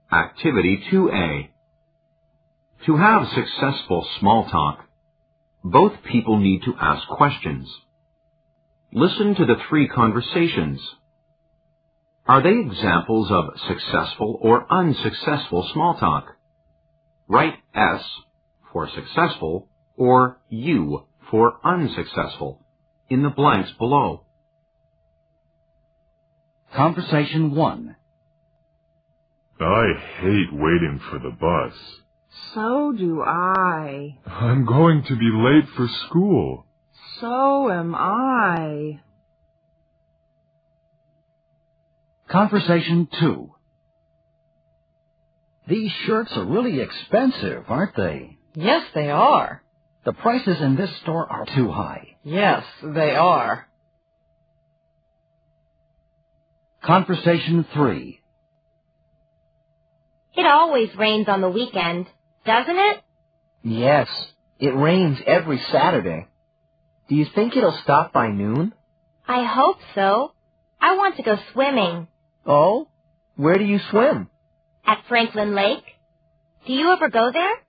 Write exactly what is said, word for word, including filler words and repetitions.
Activity two A. To have successful small talk, both people need to ask questions. Listen to the three conversations. Are they examples of successful or unsuccessful small talk? Write S for successful or U for unsuccessful in the blanks below. Conversation one. I hate waiting for the bus. So do I. I'm going to be late for school. So am I. Conversation two. These shirts are really expensive, aren't they? Yes, they are. The prices in this store are too high. Yes, they are. Conversation three. It always rains on the weekend, doesn't it? Yes, it rains every Saturday. Do you think it'll stop by noon? I hope so. I want to go swimming. Oh? Where do you swim? At Franklin Lake. Do you ever go there?